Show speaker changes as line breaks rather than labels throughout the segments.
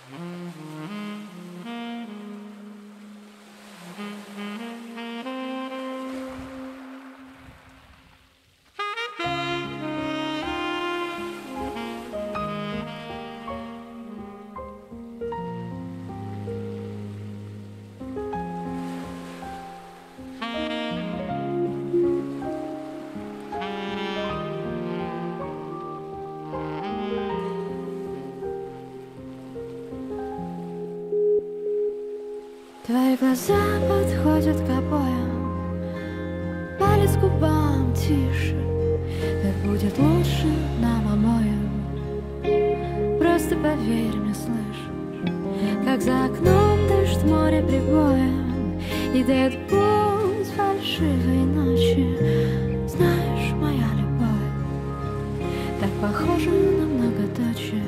Твои глаза подходят к обоям, палец к губам тише. Так будет лучше нам обоим. Просто поверь мне, слышишь, как за окном дышит море прибоем и дает путь фальшивой ночи. Знаешь, моя любовь так похожа на многоточие.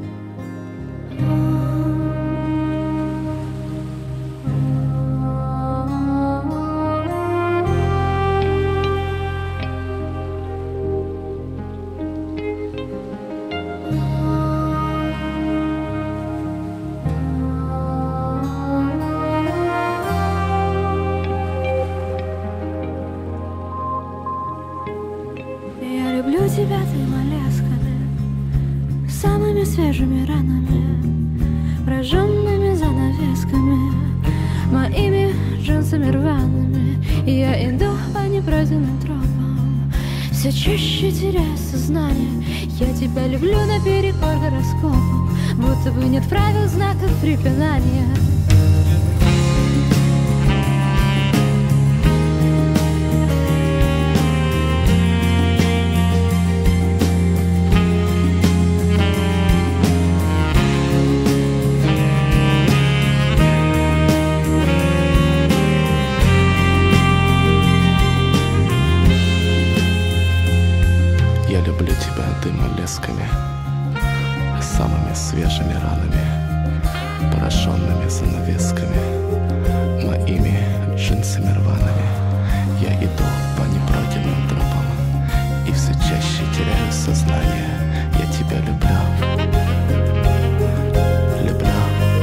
Люблю тебя твоими ласками, самыми свежими ранами, прожженными занавесками, моими джинсами рваными. И я иду по непройденным тропам, все чаще теряю сознание. Я тебя люблю наперекор гороскопам, будто бы нет правил, знаков препинания.
Я люблю тебя дымолесками, самыми свежими ранами, пораженными занавесками, моими джинсами рваными. Я иду по непройденным тропам и все чаще теряю сознание. Я тебя люблю, люблю.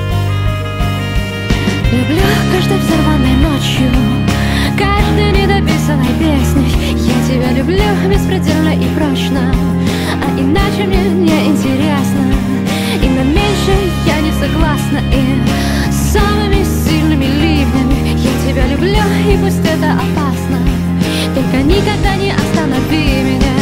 Люблю каждой взорванной ночью, каждой недописанной песней. Я тебя люблю беспредельно и прочно, а иначе мне не интересно. И на меньшее я не согласна. И самыми сильными ливнями я тебя люблю, и пусть это опасно, только никогда не останови меня.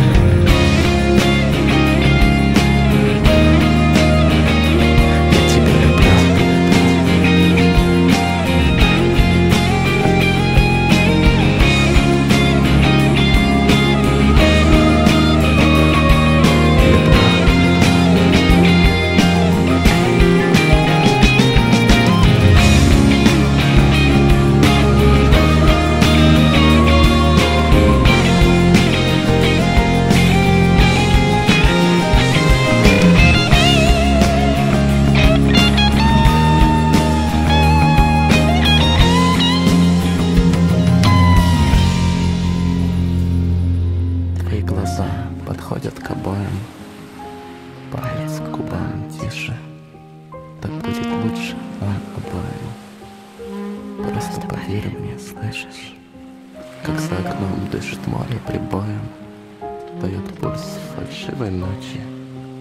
Твои глаза подходят к обоям, палец к губам тише. Так будет лучше нам обоим. Просто поверь мне, слышишь, как за окном дышит море прибоем, дает пульс фальшивой ночи.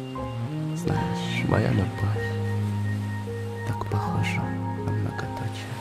Знаешь, моя любовь так похожа на многоточие.